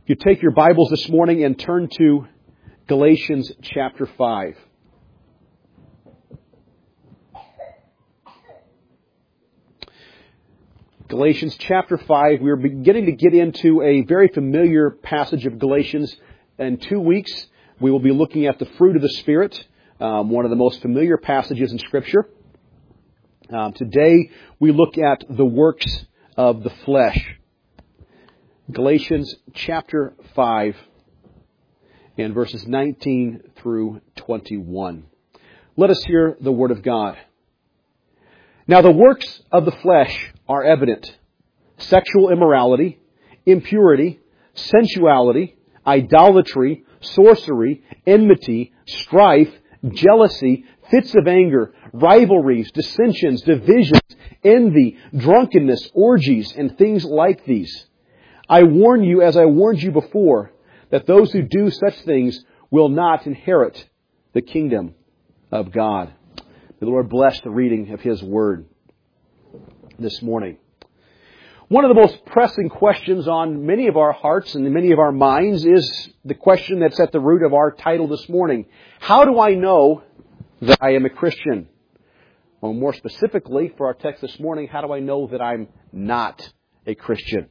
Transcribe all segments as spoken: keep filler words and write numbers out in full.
If you take your Bibles this morning and turn to Galatians chapter five. Galatians chapter five, we are beginning to get into a very familiar passage of Galatians. In two weeks, we will be looking at the fruit of the Spirit, um, one of the most familiar passages in Scripture. Um, today, we look at the works of the flesh. Galatians chapter five and verses nineteen through twenty-one. Let us hear the Word of God. Now the works of the flesh are evident: sexual immorality, impurity, sensuality, idolatry, sorcery, enmity, strife, jealousy, fits of anger, rivalries, dissensions, divisions, envy, drunkenness, orgies, and things like these. I warn you, as I warned you before, that those who do such things will not inherit the kingdom of God. May the Lord bless the reading of His Word this morning. One of the most pressing questions on many of our hearts and many of our minds is the question that's at the root of our title this morning. How do I know that I am a Christian? Or more specifically, for our text this morning, how do I know that I'm not a Christian?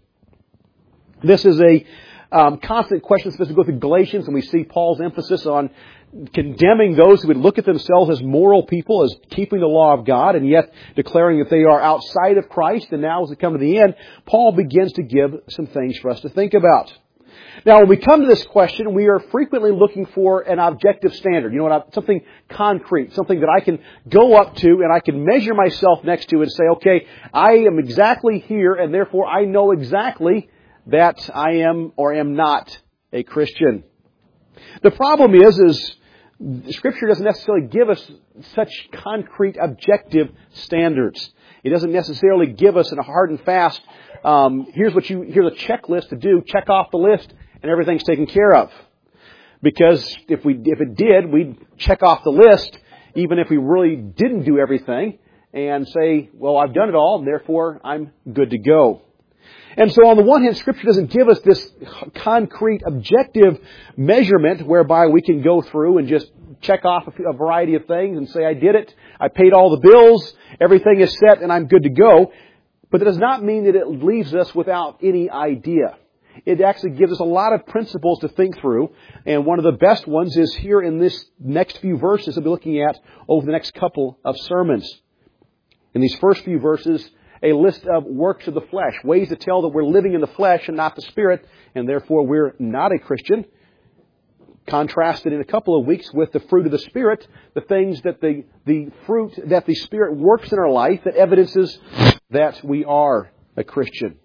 This is a um, constant question as we go through Galatians, and we see Paul's emphasis on condemning those who would look at themselves as moral people, as keeping the law of God, and yet declaring that they are outside of Christ. And now, as we come to the end, Paul begins to give some things for us to think about. Now, when we come to this question, we are frequently looking for an objective standard. You know what? Something concrete, something that I can go up to and I can measure myself next to and say, okay, I am exactly here, and therefore I know exactly that I am or am not a Christian. The problem is, is Scripture doesn't necessarily give us such concrete, objective standards. It doesn't necessarily give us in a hard and fast, um, here's what you, here's a checklist to do, check off the list, and everything's taken care of. Because if we, if it did, we'd check off the list, even if we really didn't do everything, and say, well, I've done it all, and therefore I'm good to go. And so on the one hand, Scripture doesn't give us this concrete, objective measurement whereby we can go through and just check off a variety of things and say, I did it, I paid all the bills, everything is set, and I'm good to go. But that does not mean that it leaves us without any idea. It actually gives us a lot of principles to think through. And one of the best ones is here in this next few verses that we'll be looking at over the next couple of sermons. In these first few verses, a list of works of the flesh, ways to tell that we're living in the flesh and not the Spirit, and therefore we're not a Christian. Contrasted in a couple of weeks with the fruit of the Spirit, the things that the, the fruit that the Spirit works in our life that evidences that we are a Christian.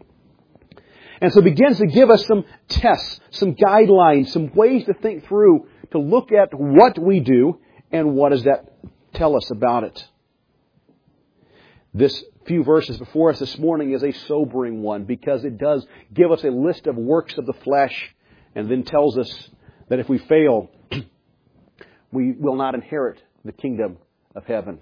And so it begins to give us some tests, some guidelines, some ways to think through, to look at what we do and what does that tell us about it. This few verses before us this morning is a sobering one because it does give us a list of works of the flesh and then tells us that if we fail, we will not inherit the kingdom of heaven.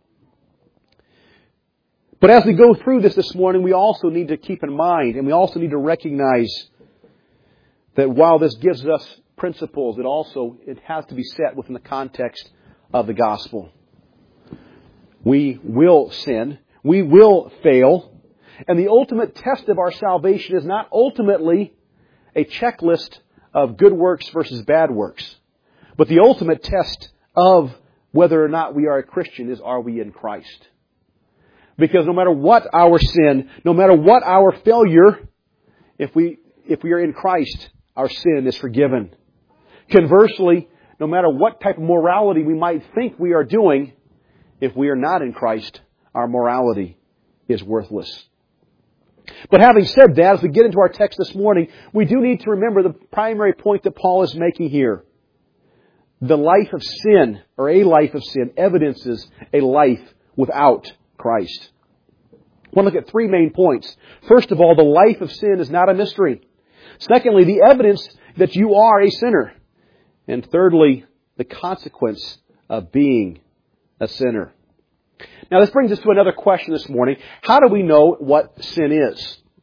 But as we go through this this morning, we also need to keep in mind and we also need to recognize that while this gives us principles, it also it has to be set within the context of the gospel. We will sin. We will fail. And the ultimate test of our salvation is not ultimately a checklist of good works versus bad works. But the ultimate test of whether or not we are a Christian is, are we in Christ? Because no matter what our sin, no matter what our failure, if we, if we are in Christ, our sin is forgiven. Conversely, no matter what type of morality we might think we are doing, if we are not in Christ, our morality is worthless. But having said that, as we get into our text this morning, we do need to remember the primary point that Paul is making here. The life of sin, or a life of sin, evidences a life without Christ. I want to look at three main points. First of all, the life of sin is not a mystery. Secondly, the evidence that you are a sinner. And thirdly, the consequence of being a sinner. Now this brings us to another question this morning. How do we know what sin is?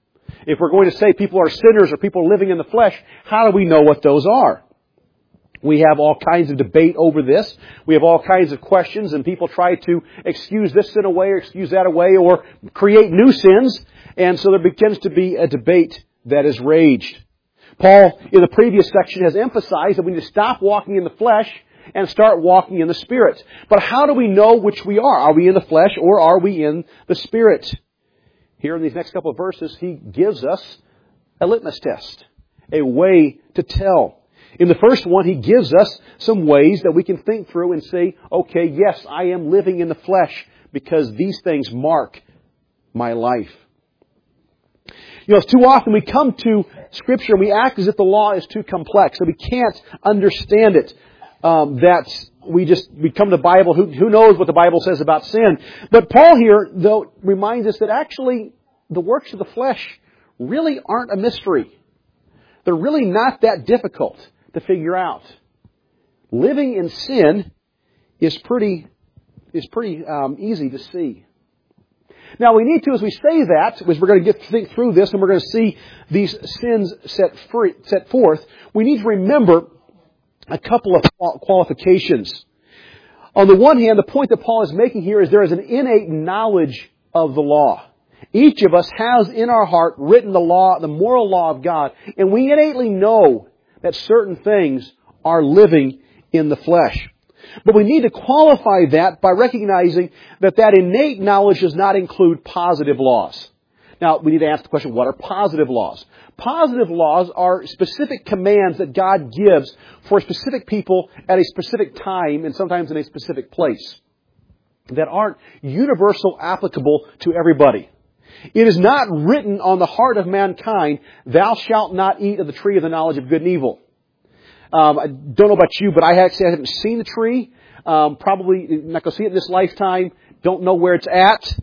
If we're going to say people are sinners or people living in the flesh, how do we know what those are? We have all kinds of debate over this. We have all kinds of questions, and people try to excuse this sin away or excuse that away or create new sins. And so there begins to be a debate that is raged. Paul, in the previous section, has emphasized that we need to stop walking in the flesh and start walking in the Spirit. But how do we know which we are? Are we in the flesh or are we in the Spirit? Here in these next couple of verses, he gives us a litmus test, a way to tell. In the first one, he gives us some ways that we can think through and say, okay, yes, I am living in the flesh because these things mark my life. You know, too often we come to Scripture and we act as if the law is too complex, that we can't understand it, um, that we just, we come to the Bible, who, who knows what the Bible says about sin. But Paul here, though, reminds us that actually the works of the flesh really aren't a mystery. They're really not that difficult to figure out. Living in sin is pretty is pretty um, easy to see. Now we need to, as we say that, as we're going to get think through this and we're going to see these sins set free, set forth, we need to remember a couple of qualifications. On the one hand, the point that Paul is making here is there is an innate knowledge of the law. Each of us has in our heart written the law, the moral law of God, and we innately know that certain things are living in the flesh. But we need to qualify that by recognizing that that innate knowledge does not include positive laws. Now, we need to ask the question, what are positive laws? Positive laws are specific commands that God gives for specific people at a specific time and sometimes in a specific place that aren't universal applicable to everybody. It is not written on the heart of mankind, thou shalt not eat of the tree of the knowledge of good and evil. Um, I don't know about you, but I actually haven't seen the tree. Um, probably not going to see it in this lifetime. Don't know where it's at.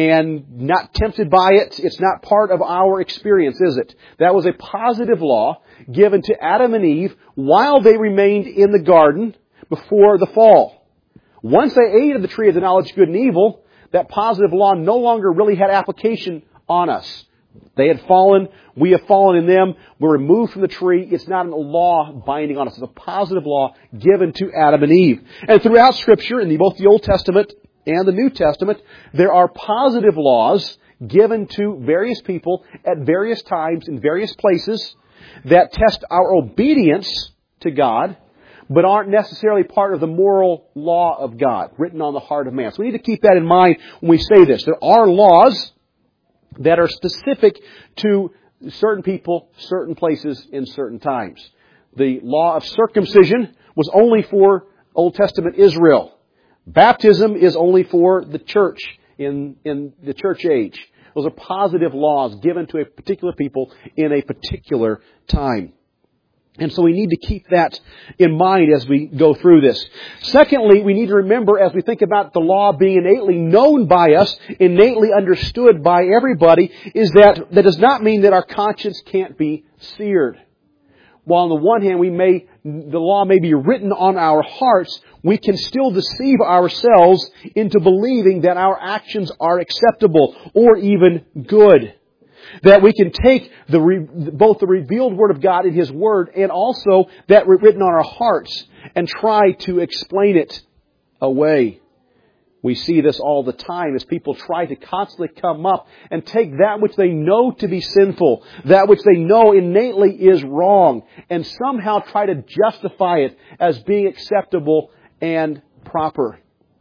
And not tempted by it. It's not part of our experience, is it? That was a positive law given to Adam and Eve while they remained in the garden before the fall. Once they ate of the tree of the knowledge of good and evil, that positive law no longer really had application on us. They had fallen. We have fallen in them. We're removed from the tree. It's not a law binding on us. It's a positive law given to Adam and Eve. And throughout Scripture, in both the Old Testament and the New Testament, there are positive laws given to various people at various times in various places that test our obedience to God, but aren't necessarily part of the moral law of God written on the heart of man. So we need to keep that in mind when we say this. There are laws that are specific to certain people, certain places, in certain times. The law of circumcision was only for Old Testament Israel. Baptism is only for the church in, in the church age. Those are positive laws given to a particular people in a particular time. And so we need to keep that in mind as we go through this. Secondly, we need to remember as we think about the law being innately known by us, innately understood by everybody, is that that does not mean that our conscience can't be seared. While on the one hand, we may, the law may be written on our hearts, we can still deceive ourselves into believing that our actions are acceptable or even good. That we can take the re, both the revealed Word of God in His Word and also that written on our hearts and try to explain it away. We see this all the time as people try to constantly come up and take that which they know to be sinful, that which they know innately is wrong, and somehow try to justify it as being acceptable and proper.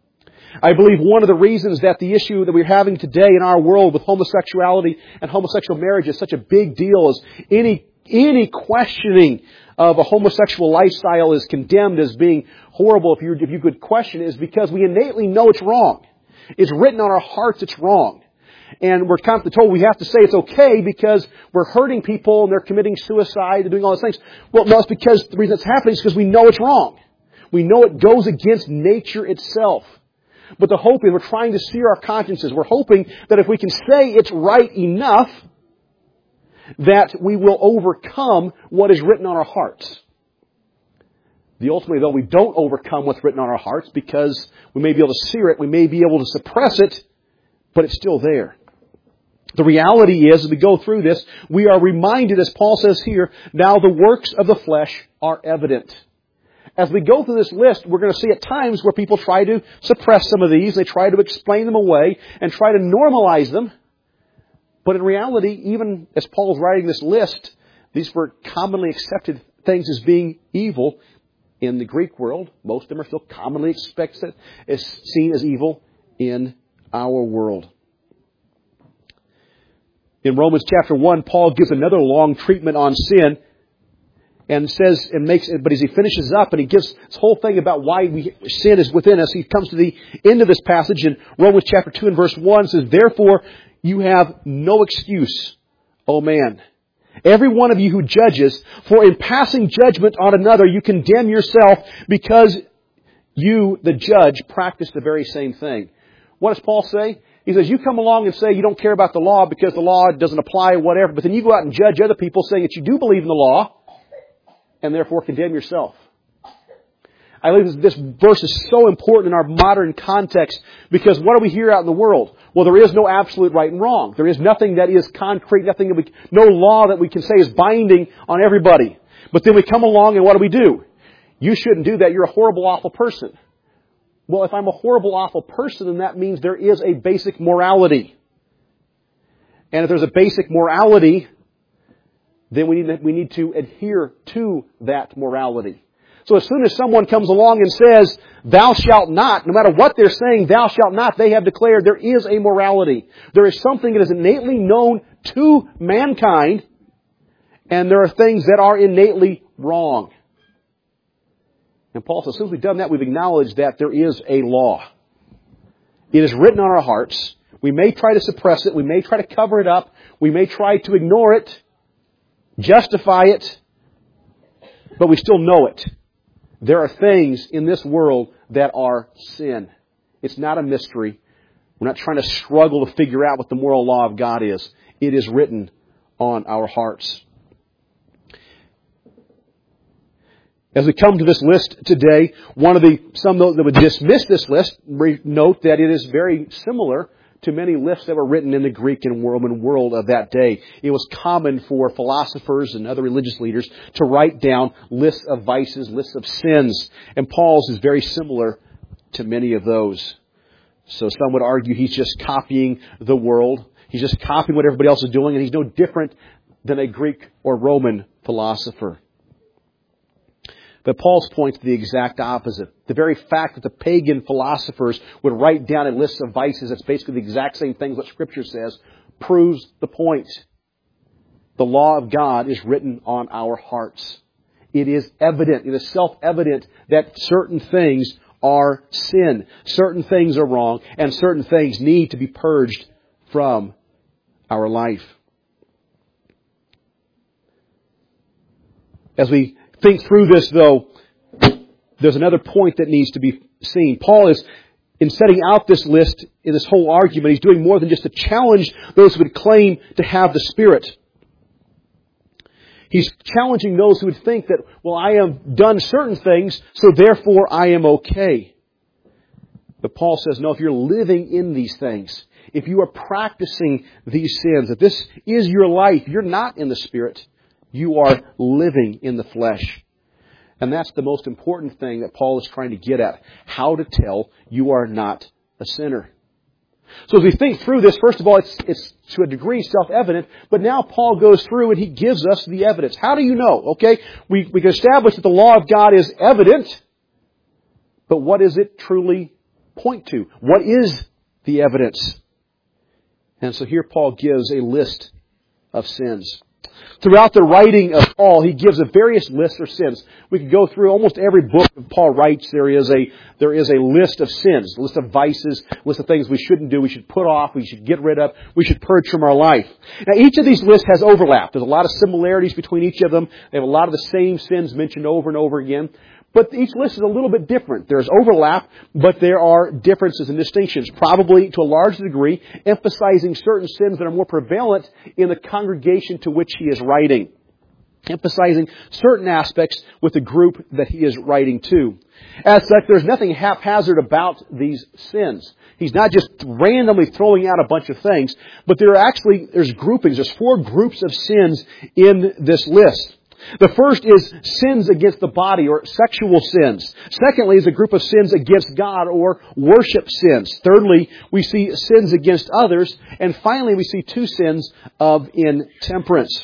I believe one of the reasons that the issue that we're having today in our world with homosexuality and homosexual marriage is such a big deal is any any questioning of a homosexual lifestyle is condemned as being horrible if you if you could question it, is because we innately know it's wrong. It's written on our hearts it's wrong. And we're constantly told we have to say it's okay because we're hurting people and they're committing suicide and doing all those things. Well, no, it's because the reason it's happening is because we know it's wrong. We know it goes against nature itself. But the hope is we're trying to sear our consciences. We're hoping that if we can say it's right enough, that we will overcome what is written on our hearts. The ultimately, though, we don't overcome what's written on our hearts because we may be able to sear it, we may be able to suppress it, but it's still there. The reality is, as we go through this, we are reminded, as Paul says here, now the works of the flesh are evident. As we go through this list, we're going to see at times where people try to suppress some of these. They try to explain them away and try to normalize them. But in reality, even as Paul's writing this list, these were commonly accepted things as being evil in the Greek world. Most of them are still commonly expected, as seen as evil in our world. In Romans chapter one, Paul gives another long treatment on sin. And says, and makes, but as he finishes up and he gives this whole thing about why we, sin is within us, he comes to the end of this passage in Romans chapter two and verse one, says, therefore you have no excuse, O man, every one of you who judges, for in passing judgment on another you condemn yourself, because you, the judge, practice the very same thing. What does Paul say? He says, you come along and say you don't care about the law because the law doesn't apply or whatever, but then you go out and judge other people saying that you do believe in the law, and therefore condemn yourself. I believe this verse is so important in our modern context, because what do we hear out in the world? Well, there is no absolute right and wrong. There is nothing that is concrete, nothing that we, no law that we can say is binding on everybody. But then we come along and what do we do? You shouldn't do that. You're a horrible, awful person. Well, if I'm a horrible, awful person, then that means there is a basic morality. And if there's a basic morality, then we need, to, we need to adhere to that morality. So as soon as someone comes along and says, thou shalt not, no matter what they're saying, thou shalt not, they have declared there is a morality. There is something that is innately known to mankind, and there are things that are innately wrong. And Paul says, as soon as we've done that, we've acknowledged that there is a law. It is written on our hearts. We may try to suppress it. We may try to cover it up. We may try to ignore it, justify it, but we still know it. There are things in this world that are sin. It's not a mystery. We're not trying to struggle to figure out what the moral law of God is. It is written on our hearts. As we come to this list today, one of the some that would dismiss this list note that it is very similar to many lists that were written in the Greek and Roman world of that day. It was common for philosophers and other religious leaders to write down lists of vices, lists of sins. And Paul's is very similar to many of those. So some would argue he's just copying the world. He's just copying what everybody else is doing, and he's no different than a Greek or Roman philosopher. But Paul's point is the exact opposite. The very fact that the pagan philosophers would write down a list of vices that's basically the exact same thing what Scripture says proves the point. The law of God is written on our hearts. It is evident, it is self-evident that certain things are sin. Certain things are wrong, and certain things need to be purged from our life. As we think through this, though, there's another point that needs to be seen. Paul is, in setting out this list, in this whole argument, he's doing more than just to challenge those who would claim to have the Spirit. He's challenging those who would think that, well, I have done certain things, so therefore I am okay. But Paul says, no, if you're living in these things, if you are practicing these sins, if this is your life, you're not in the Spirit. You are living in the flesh. And that's the most important thing that Paul is trying to get at. How to tell you are not a sinner. So as we think through this, first of all, it's, it's to a degree self-evident, but now Paul goes through and he gives us the evidence. How do you know? Okay, we, we can establish that the law of God is evident, but what does it truly point to? What is the evidence? And so here Paul gives a list of sins. Throughout the writing of Paul, he gives a various lists of sins. We could go through almost every book that Paul writes. There is a there is a list of sins, a list of vices, a list of things we shouldn't do, we should put off, we should get rid of, we should purge from our life. Now, each of these lists has overlap. There's a lot of similarities between each of them. They have a lot of the same sins mentioned over and over again. But each list is a little bit different. There's overlap, but there are differences and distinctions, probably to a large degree, emphasizing certain sins that are more prevalent in the congregation to which he is writing. emphasizing certain aspects with the group that he is writing to. As such, there's nothing haphazard about these sins. He's not just randomly throwing out a bunch of things, but there are actually, there's groupings. There's four groups of sins in this list. The first is sins against the body, or sexual sins. Secondly is a group of sins against God, or worship sins. Thirdly, we see sins against others. And finally, we see two sins of intemperance.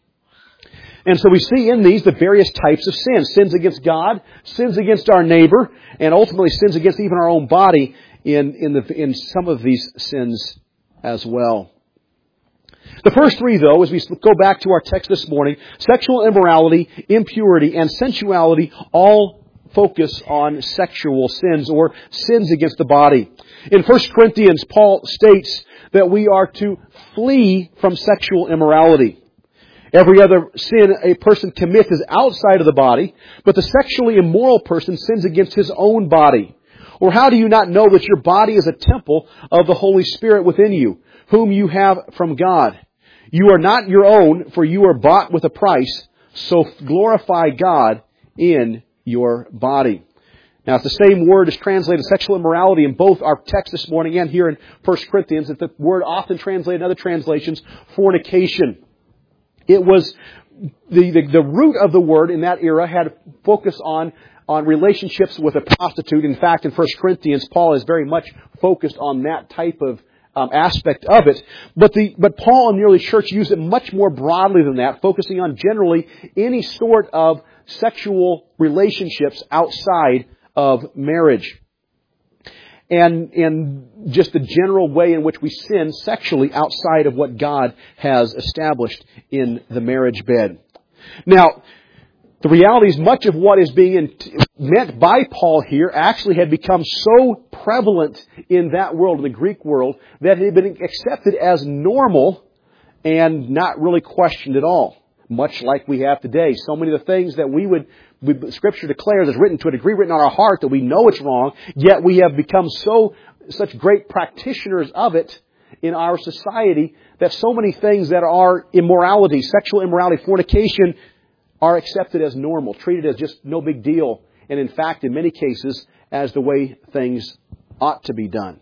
And so we see in these the various types of sins. Sins against God, sins against our neighbor, and ultimately sins against even our own body in, in, the, in some of these sins as well. The first three, though, as we go back to our text this morning, sexual immorality, impurity, and sensuality all focus on sexual sins, or sins against the body. In First Corinthians, Paul states that we are to flee from sexual immorality. Every other sin a person commits is outside of the body, but the sexually immoral person sins against his own body. Or how do you not know that your body is a temple of the Holy Spirit within you, whom you have from God? You are not your own, for you are bought with a price, so glorify God in your body. Now, it's the same word as translated sexual immorality in both our text this morning and here in First Corinthians. It's the word often translated in other translations, fornication. It was, the, the, the root of the word in that era had focus on, on relationships with a prostitute. In fact, in First Corinthians, Paul is very much focused on that type of Um, aspect of it. But the but Paul and the early church used it much more broadly than that, focusing on generally any sort of sexual relationships outside of marriage. And, and just the general way in which we sin sexually outside of what God has established in the marriage bed. Now, the reality is much of what is being meant by Paul here actually had become so prevalent in that world, in the Greek world, that it had been accepted as normal and not really questioned at all. Much like we have today. So many of the things that we would, we, Scripture declares is written to a degree written on our heart that we know it's wrong, yet we have become so, such great practitioners of it in our society that so many things that are immorality, sexual immorality, fornication, are accepted as normal, treated as just no big deal, and in fact, in many cases, as the way things ought to be done.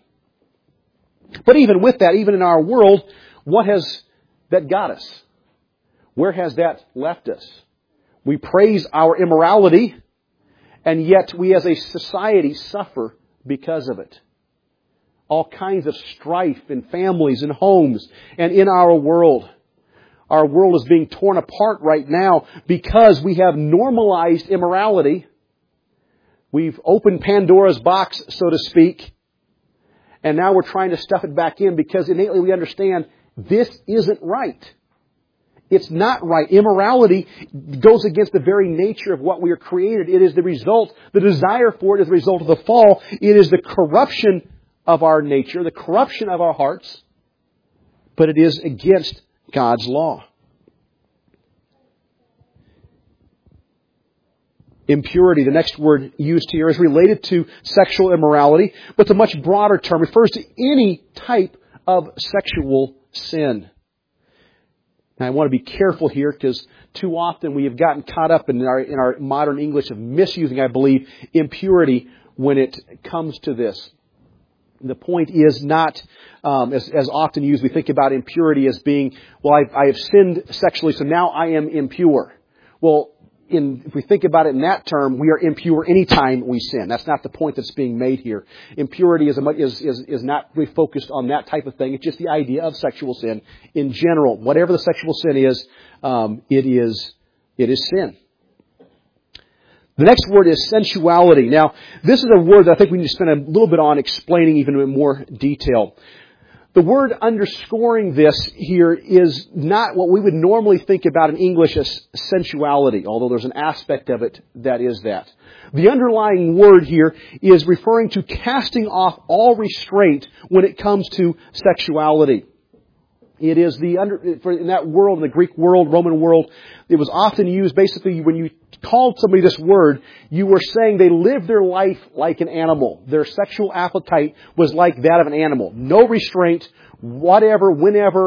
But even with that, even in our world, what has that got us? Where has that left us? We praise our immorality, and yet we as a society suffer because of it. All kinds of strife in families and homes and in our world. Our world is being torn apart right now because we have normalized immorality. We've opened Pandora's box, so to speak. And now we're trying to stuff it back in because innately we understand this isn't right. It's not right. Immorality goes against the very nature of what we are created. It is the result, the desire for it is the result of the fall. It is the corruption of our nature, the corruption of our hearts. But it is against God's law. Impurity, the next word used here, is related to sexual immorality, but it's a much broader term. It refers to any type of sexual sin. Now, I want to be careful here because too often we have gotten caught up in our, in our modern English of misusing, I believe, impurity when it comes to this. The point is not, um, as, as often used, we think about impurity as being, well, I, I have sinned sexually, so now I am impure. Well, in, if we think about it in that term, we are impure anytime we sin. That's not the point that's being made here. Impurity is, a, is, is, is not really focused on that type of thing. It's just the idea of sexual sin in general. Whatever the sexual sin is, um, it is, it is sin. The next word is sensuality. Now, this is a word that I think we need to spend a little bit on explaining even in more detail. The word underscoring this here is not what we would normally think about in English as sensuality, although there's an aspect of it that is that. The underlying word here is referring to casting off all restraint when it comes to sexuality. It is the under, in that world, in the Greek world, Roman world, it was often used basically when you called somebody this word, you were saying they lived their life like an animal. Their sexual appetite was like that of an animal. No restraint, whatever, whenever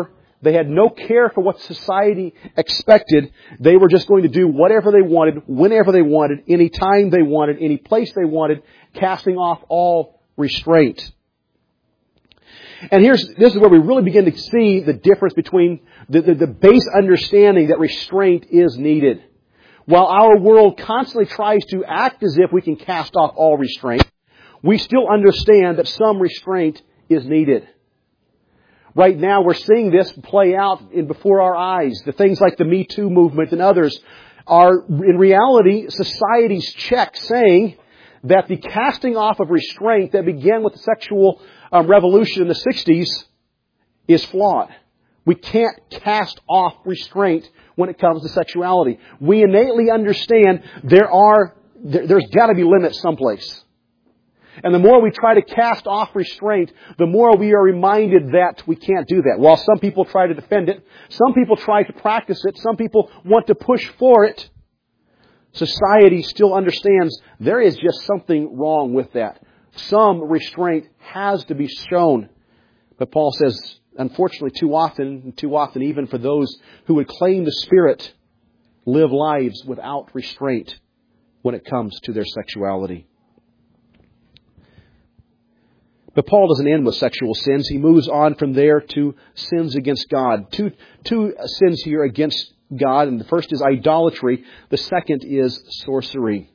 They had no care for what society expected. They were just going to do whatever they wanted, whenever they wanted, any time they wanted, any place they wanted, casting off all restraint. And here's, this is where we really begin to see the difference between the, the, the base understanding that restraint is needed. While our world constantly tries to act as if we can cast off all restraint, we still understand that some restraint is needed. Right now we're seeing this play out in before our eyes. The things like the Me Too movement and others are, in reality, society's check saying that the casting off of restraint that began with the sexual um, revolution in the sixties is flawed. We can't cast off restraint when it comes to sexuality. We innately understand there are, there, there's got to be limits someplace. And the more we try to cast off restraint, the more we are reminded that we can't do that. While some people try to defend it, some people try to practice it, some people want to push for it, society still understands there is just something wrong with that. Some restraint has to be shown. But Paul says, unfortunately, too often, too often even for those who would claim the Spirit, live lives without restraint when it comes to their sexuality. But Paul doesn't end with sexual sins. He moves on from there to sins against God. Two, two sins here against God. And the first is idolatry. The second is sorcery.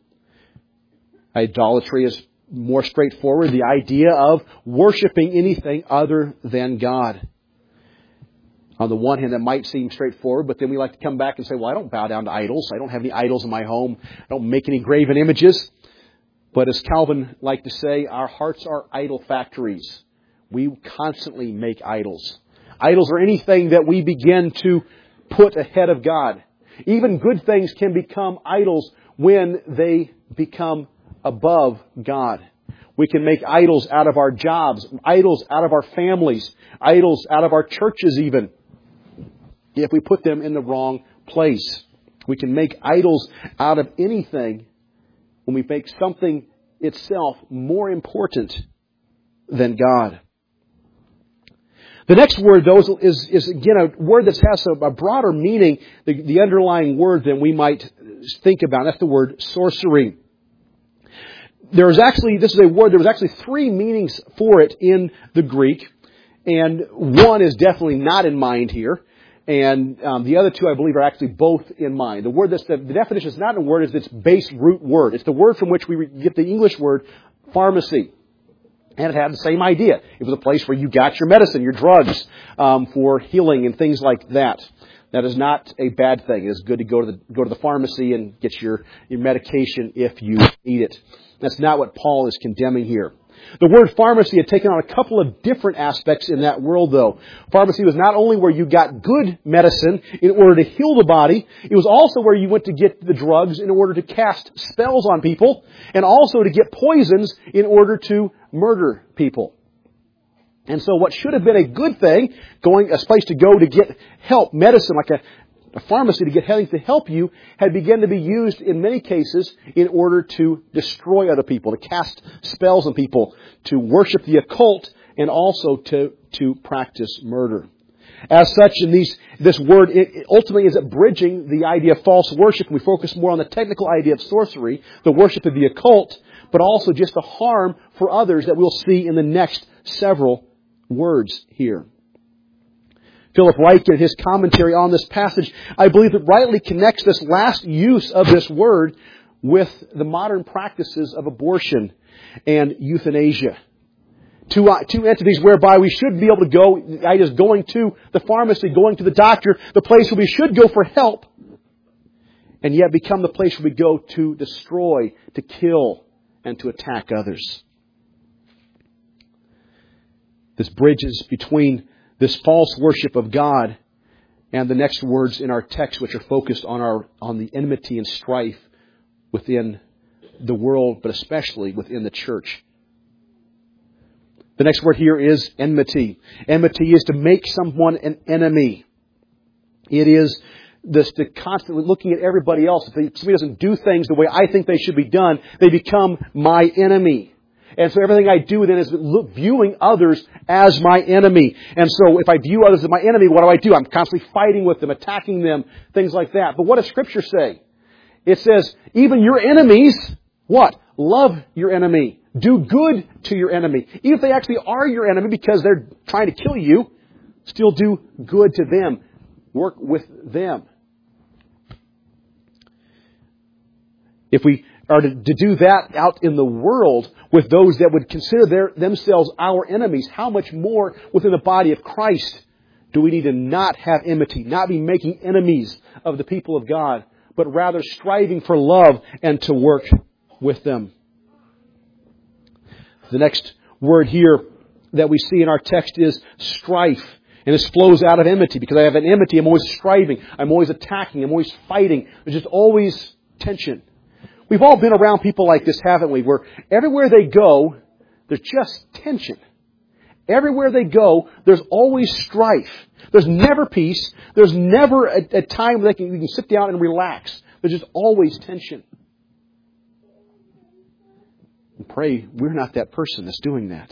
Idolatry is more straightforward. The idea of worshiping anything other than God. On the one hand, that might seem straightforward, but then we like to come back and say, well, I don't bow down to idols. I don't have any idols in my home. I don't make any graven images. But as Calvin liked to say, our hearts are idol factories. We constantly make idols. Idols are anything that we begin to put ahead of God. Even good things can become idols when they become above God. We can make idols out of our jobs, idols out of our families, idols out of our churches even, if we put them in the wrong place. We can make idols out of anything when we make something itself more important than God. The next word, though, is, is again, a word that has a, a broader meaning, the, the underlying word than we might think about. That's the word sorcery. There is actually, this is a word, there was actually three meanings for it in the Greek, and one is definitely not in mind here. And um, the other two, I believe, are actually both in mind. The word that's the, the definition is not a word; it's its base root word. It's the word from which we get the English word pharmacy, and it had the same idea. It was a place where you got your medicine, your drugs um, for healing and things like that. That is not a bad thing. It is good to go to the go to the pharmacy and get your your medication if you need it. That's not what Paul is condemning here. The word pharmacy had taken on a couple of different aspects in that world, though. Pharmacy was not only where you got good medicine in order to heal the body, it was also where you went to get the drugs in order to cast spells on people, and also to get poisons in order to murder people. And so what should have been a good thing, going a place to go to get help, medicine, like a A pharmacy to get things to help you, had begun to be used in many cases in order to destroy other people, to cast spells on people, to worship the occult, and also to, to practice murder. As such, in these, this word it ultimately is it bridging the idea of false worship. We focus more on the technical idea of sorcery, the worship of the occult, but also just the harm for others that we'll see in the next several words here. Philip Ryken, in his commentary on this passage, I believe it rightly connects this last use of this word with the modern practices of abortion and euthanasia. Two, uh, two entities whereby we should be able to go, the idea is going to the pharmacy, going to the doctor, the place where we should go for help, and yet become the place where we go to destroy, to kill, and to attack others. This bridges between this false worship of God and the next words in our text, which are focused on our on the enmity and strife within the world, but especially within the church. The next word here is enmity. Enmity is to make someone an enemy. It is this to constantly looking at everybody else. If somebody doesn't do things the way I think they should be done, they become my enemy. And so everything I do then is look, viewing others as my enemy. And so if I view others as my enemy, what do I do? I'm constantly fighting with them, attacking them, things like that. But what does Scripture say? It says, even your enemies, what? Love your enemy. Do good to your enemy. Even if they actually are your enemy because they're trying to kill you, still do good to them. Work with them. If we are to, to do that out in the world with those that would consider their, themselves our enemies, how much more within the body of Christ do we need to not have enmity, not be making enemies of the people of God, but rather striving for love and to work with them. The next word here that we see in our text is strife. And this flows out of enmity. Because I have an enmity, I'm always striving. I'm always attacking. I'm always fighting. There's just always tension. We've all been around people like this, haven't we? Where everywhere they go, there's just tension. Everywhere they go, there's always strife. There's never peace. There's never a, a time where they can, you can sit down and relax. There's just always tension. And pray we're not that person that's doing that.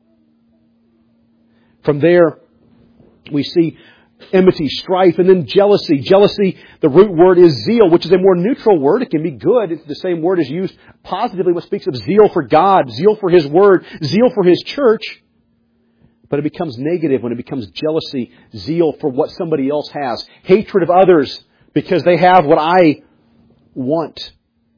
From there, we see enmity, strife, and then jealousy. Jealousy, the root word is zeal, which is a more neutral word. It can be good. It's the same word is used positively when it speaks of zeal for God, zeal for His Word, zeal for His church. But it becomes negative when it becomes jealousy, zeal for what somebody else has, hatred of others because they have what I want.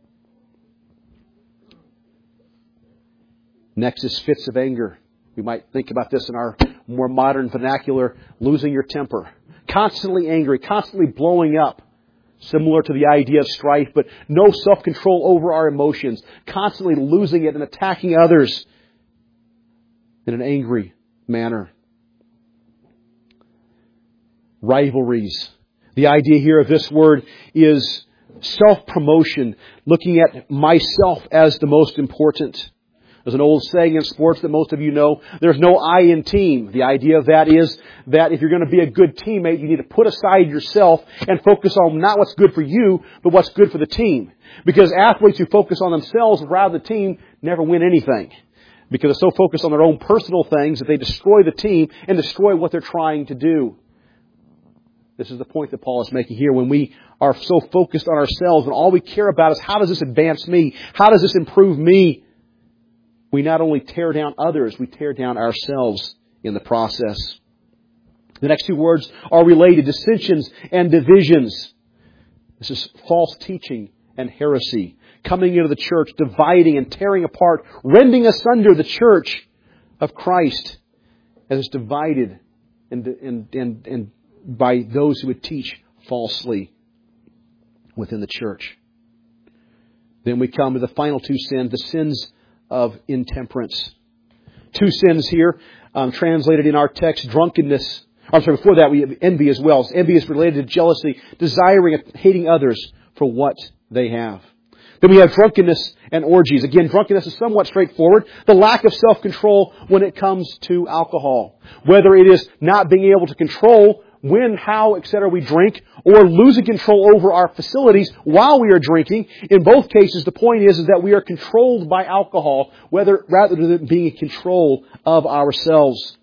Next is fits of anger. We might think about this in our more modern vernacular, losing your temper. Constantly angry, constantly blowing up. Similar to the idea of strife, but no self-control over our emotions. Constantly losing it and attacking others in an angry manner. Rivalries. The idea here of this word is self-promotion, looking at myself as the most important. There's an old saying in sports that most of you know, there's no I in team. The idea of that is that if you're going to be a good teammate, you need to put aside yourself and focus on not what's good for you, but what's good for the team. Because athletes who focus on themselves rather than the team never win anything. Because they're so focused on their own personal things that they destroy the team and destroy what they're trying to do. This is the point that Paul is making here. When we are so focused on ourselves and all we care about is how does this advance me? How does this improve me? We not only tear down others, we tear down ourselves in the process. The next two words are related, dissensions and divisions. This is false teaching and heresy. Coming into the church, dividing and tearing apart, rending asunder the church of Christ as it's divided and, and, and, and by those who would teach falsely within the church. Then we come to the final two sins, the sins of intemperance. Two sins here, um, translated in our text, drunkenness. I'm sorry, before that we have envy as well. Envy is related to jealousy, desiring and hating others for what they have. Then we have drunkenness and orgies. Again, drunkenness is somewhat straightforward. The lack of self-control when it comes to alcohol. Whether it is not being able to control when, how, et cetera we drink, or losing control over our facilities while we are drinking. In both cases, the point is, is that we are controlled by alcohol, whether rather than being in control of ourselves.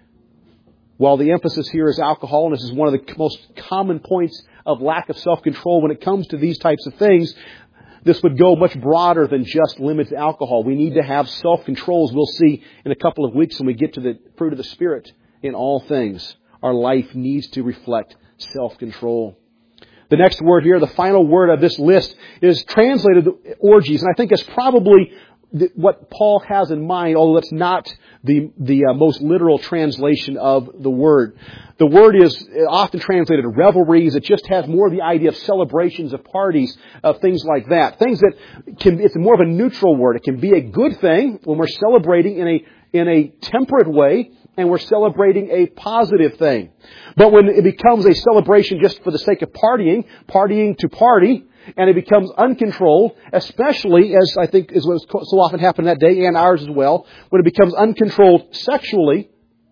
While the emphasis here is alcohol, and this is one of the most common points of lack of self-control when it comes to these types of things, this would go much broader than just limited to alcohol. We need to have self-control, as we'll see in a couple of weeks when we get to the fruit of the Spirit in all things. Our life needs to reflect self-control. The next word here, the final word of this list, is translated orgies. And I think it's probably what Paul has in mind, although it's not the, the uh, most literal translation of the word. The word is often translated revelries. It just has more of the idea of celebrations, of parties, of things like that. Things that can, it's more of a neutral word. It can be a good thing when we're celebrating in a, in a temperate way, and we're celebrating a positive thing. But when it becomes a celebration just for the sake of partying, partying to party, and it becomes uncontrolled, especially as I think is what so often happened that day and ours as well, when it becomes uncontrolled sexually,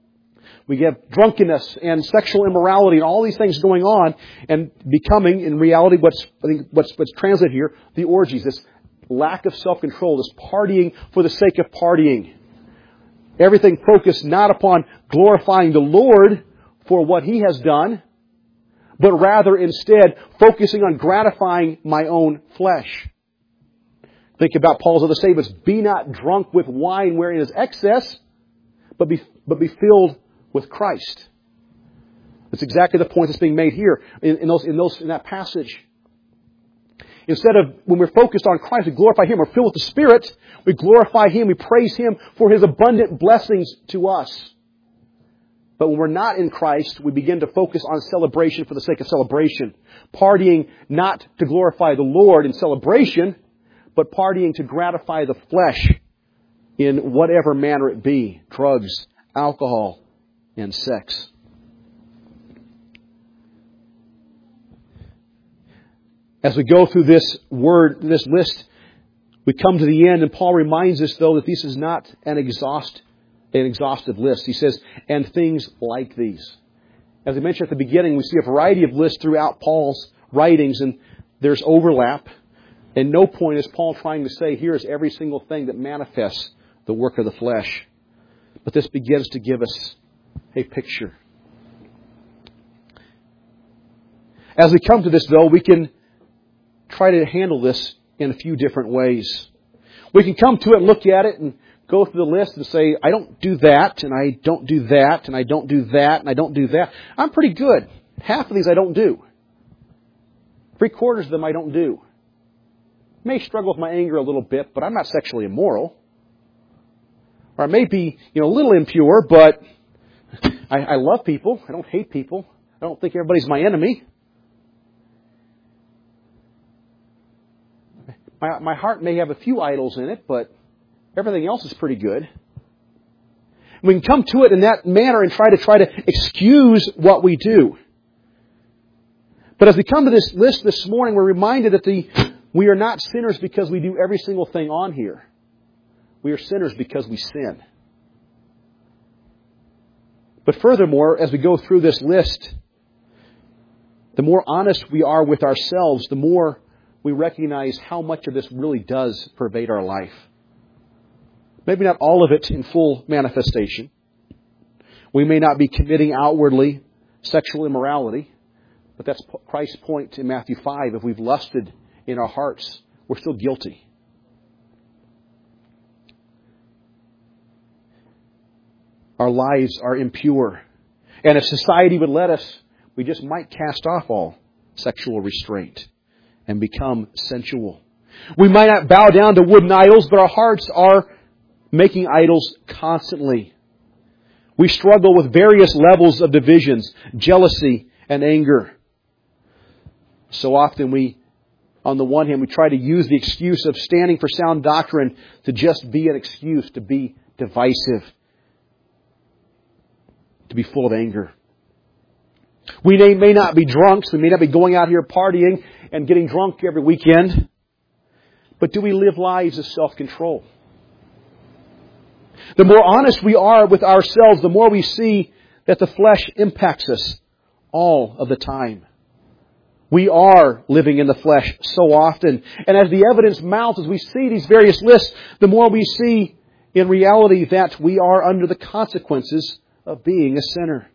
we get drunkenness and sexual immorality and all these things going on and becoming, in reality, what's I think what's, what's translated here, the orgies, this lack of self-control, this partying for the sake of partying. Everything focused not upon glorifying the Lord for what He has done, but rather instead focusing on gratifying my own flesh. Think about Paul's other statements. Be not drunk with wine wherein is excess, but be, but be filled with Christ. That's exactly the point that's being made here in, in, those, in, those, in that passage. Instead of, when we're focused on Christ, we glorify Him. We're filled with the Spirit. We glorify Him. We praise Him for His abundant blessings to us. But when we're not in Christ, we begin to focus on celebration for the sake of celebration. Partying not to glorify the Lord in celebration, but partying to gratify the flesh in whatever manner it be. Drugs, alcohol, and sex. As we go through this word, this list, we come to the end, and Paul reminds us, though, that this is not an exhaust, an exhaustive list. He says, and things like these. As I mentioned at the beginning, we see a variety of lists throughout Paul's writings, and there's overlap. And no point is Paul trying to say, here's every single thing that manifests the work of the flesh. But this begins to give us a picture. As we come to this, though, we can try to handle this in a few different ways. We can come to it and look at it and go through the list and say, I don't do that, and I don't do that, and I don't do that, and I don't do that. I'm pretty good. Half of these I don't do. Three quarters of them I don't do. May struggle with my anger a little bit, but I'm not sexually immoral. Or I may be, you know, a little impure, but I, I love people. I don't hate people. I don't think everybody's my enemy. My, my heart may have a few idols in it, but everything else is pretty good. We can come to it in that manner and try to try to excuse what we do. But as we come to this list this morning, we're reminded that the we are not sinners because we do every single thing on here. We are sinners because we sin. But furthermore, as we go through this list, the more honest we are with ourselves, the more we recognize how much of this really does pervade our life. Maybe not all of it in full manifestation. We may not be committing outwardly sexual immorality, but that's Christ's point in Matthew five. If we've lusted in our hearts, we're still guilty. Our lives are impure. And if society would let us, we just might cast off all sexual restraint and become sensual. We might not bow down to wooden idols, but our hearts are making idols constantly. We struggle with various levels of divisions, jealousy, and anger. So often we, on the one hand, we try to use the excuse of standing for sound doctrine to just be an excuse to be divisive, to be full of anger. We may not be drunks. We may not be going out here partying and getting drunk every weekend. But do we live lives of self-control? The more honest we are with ourselves, the more we see that the flesh impacts us all of the time. We are living in the flesh so often. And as the evidence mounts, as we see these various lists, the more we see in reality that we are under the consequences of being a sinner.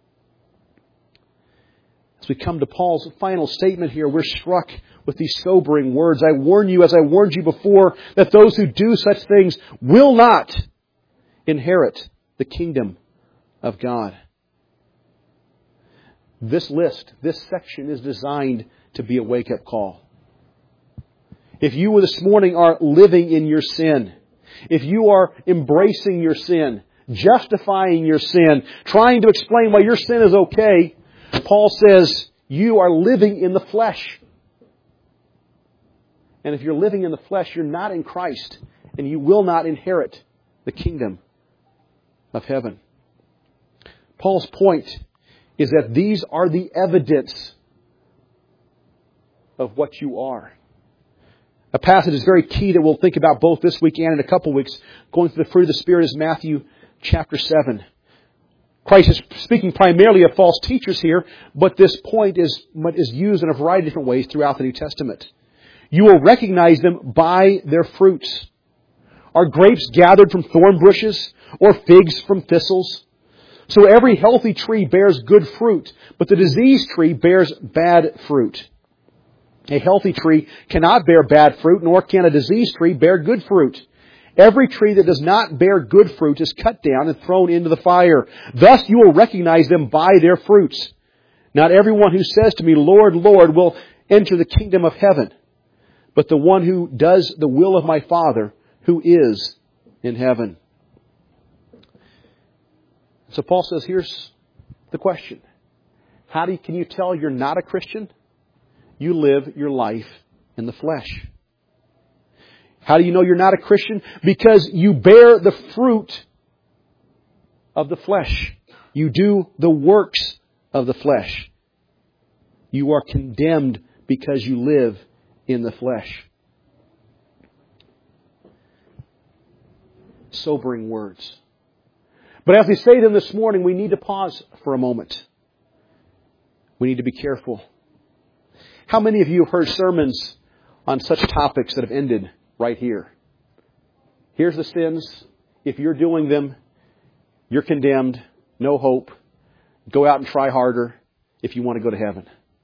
As we come to Paul's final statement here, we're struck with these sobering words. I warn you, as I warned you before, that those who do such things will not inherit the kingdom of God. This list, this section is designed to be a wake-up call. If you this morning are living in your sin, if you are embracing your sin, justifying your sin, trying to explain why your sin is okay, Paul says you are living in the flesh. And if you're living in the flesh, you're not in Christ, and you will not inherit the kingdom of heaven. Paul's point is that these are the evidence of what you are. A passage is very key that we'll think about both this week and in a couple weeks. Going through the fruit of the Spirit is Matthew chapter seven. Christ is speaking primarily of false teachers here, but this point is, is used in a variety of different ways throughout the New Testament. You will recognize them by their fruits. Are grapes gathered from thorn bushes or figs from thistles? So every healthy tree bears good fruit, but the diseased tree bears bad fruit. A healthy tree cannot bear bad fruit, nor can a diseased tree bear good fruit. Every tree that does not bear good fruit is cut down and thrown into the fire. Thus you will recognize them by their fruits. Not everyone who says to me, Lord, Lord, will enter the kingdom of heaven, but the one who does the will of my Father who is in heaven. So Paul says, here's the question. How do you, can you tell you're not a Christian? You live your life in the flesh. How do you know you're not a Christian? Because you bear the fruit of the flesh. You do the works of the flesh. You are condemned because you live in the flesh. Sobering words. But as we say them this morning, we need to pause for a moment. We need to be careful. How many of you have heard sermons on such topics that have ended right here? Here's the sins. If you're doing them, you're condemned. No hope. Go out and try harder if you want to go to heaven.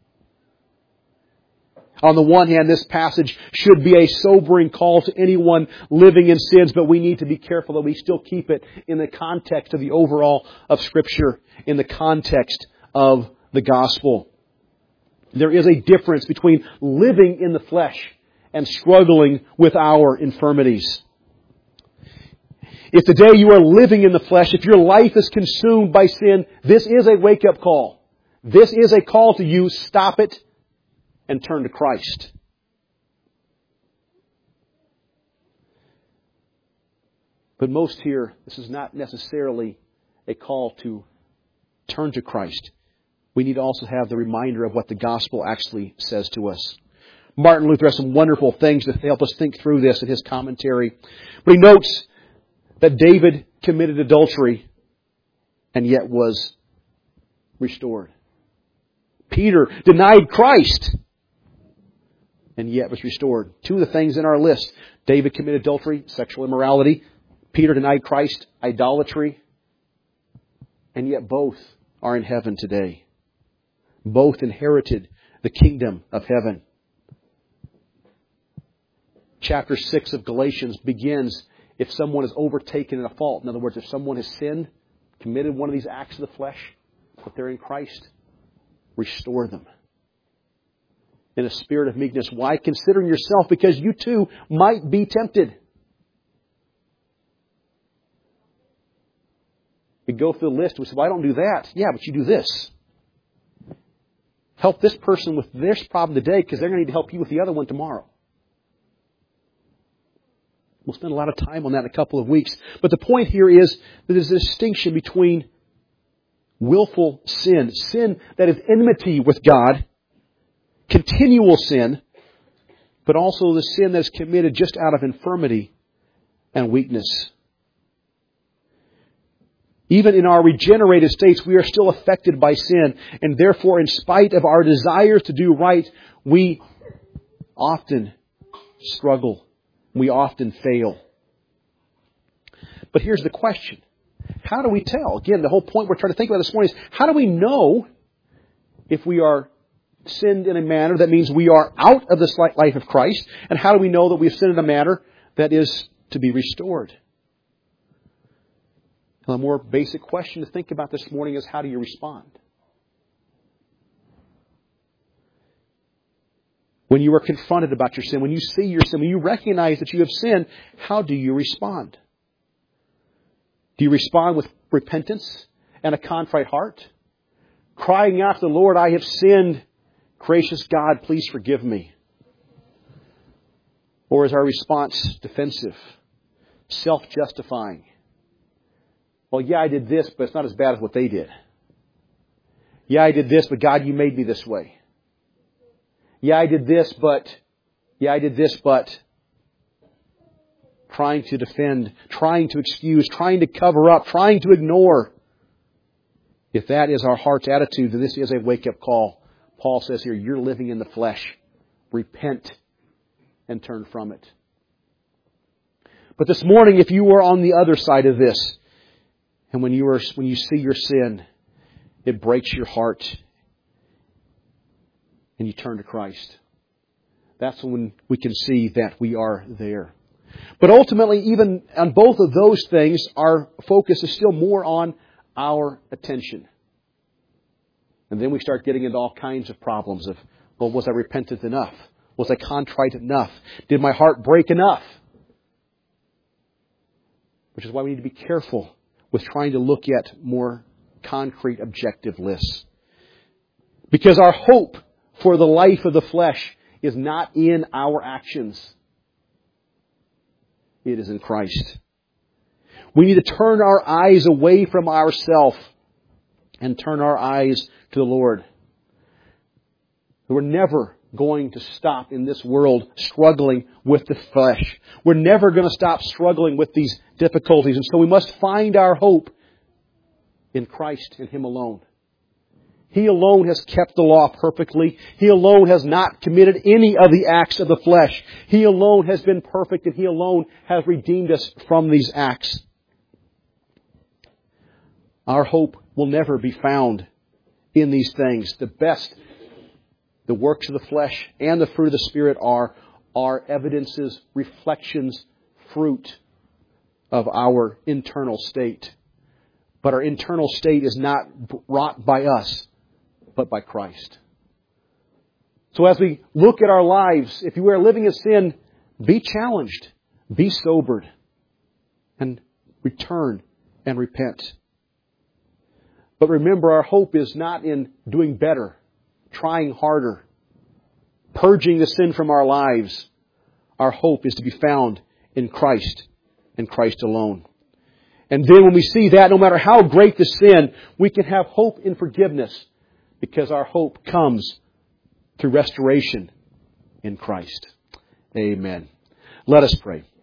On the one hand, this passage should be a sobering call to anyone living in sins, but we need to be careful that we still keep it in the context of the overall of Scripture, in the context of the gospel. There is a difference between living in the flesh and struggling with our infirmities. If today you are living in the flesh, if your life is consumed by sin, this is a wake-up call. This is a call to you, stop it and turn to Christ. But most here, this is not necessarily a call to turn to Christ. We need to also have the reminder of what the gospel actually says to us. Martin Luther has some wonderful things to help us think through this in his commentary. But he notes that David committed adultery and yet was restored. Peter denied Christ and yet was restored. Two of the things in our list. David committed adultery, sexual immorality. Peter denied Christ, idolatry. And yet both are in heaven today. Both inherited the kingdom of heaven. Chapter six of Galatians begins if someone is overtaken in a fault. In other words, if someone has sinned, committed one of these acts of the flesh, but they're in Christ, restore them. In a spirit of meekness. Why? Considering yourself, because you too might be tempted. We go through the list. We say, well, I don't do that. Yeah, but you do this. Help this person with this problem today because they're going to need to help you with the other one tomorrow. We'll spend a lot of time on that in a couple of weeks. But the point here is that there's a distinction between willful sin, sin that is enmity with God, continual sin, but also the sin that is committed just out of infirmity and weakness. Even in our regenerated states, we are still affected by sin, and therefore, in spite of our desires to do right, we often struggle. We often fail. But here's the question. How do we tell? Again, the whole point we're trying to think about this morning is, how do we know if we are sinned in a manner that means we are out of the life of Christ? And how do we know that we've sinned in a manner that is to be restored? A more basic question to think about this morning is, how do you respond? When you are confronted about your sin, when you see your sin, when you recognize that you have sinned, how do you respond? Do you respond with repentance and a contrite heart? Crying out to the Lord, I have sinned. Gracious God, please forgive me. Or is our response defensive, self-justifying? Well, yeah, I did this, but it's not as bad as what they did. Yeah, I did this, but God, you made me this way. Yeah, I did this, but, yeah, I did this, but, trying to defend, trying to excuse, trying to cover up, trying to ignore. If that is our heart's attitude, then this is a wake-up call. Paul says here, you're living in the flesh. Repent and turn from it. But this morning, if you were on the other side of this, and when you are, when you see your sin, it breaks your heart, and you turn to Christ, that's when we can see that we are there. But ultimately, even on both of those things, our focus is still more on our attention. And then we start getting into all kinds of problems of, well, was I repentant enough? Was I contrite enough? Did my heart break enough? Which is why we need to be careful with trying to look at more concrete objective lists. Because our hope for the life of the flesh is not in our actions. It is in Christ. We need to turn our eyes away from ourselves and turn our eyes to the Lord. We're never going to stop in this world struggling with the flesh. We're never going to stop struggling with these difficulties. And so we must find our hope in Christ and Him alone. He alone has kept the law perfectly. He alone has not committed any of the acts of the flesh. He alone has been perfect, and He alone has redeemed us from these acts. Our hope will never be found in these things. The best, the works of the flesh and the fruit of the Spirit are, are evidences, reflections, fruit of our internal state. But our internal state is not wrought by us, but by Christ. So as we look at our lives, if you are living in sin, be challenged, be sobered, and return and repent. But remember, our hope is not in doing better, trying harder, purging the sin from our lives. Our hope is to be found in Christ and Christ alone. And then when we see that, no matter how great the sin, we can have hope in forgiveness, because our hope comes through restoration in Christ. Amen. Let us pray.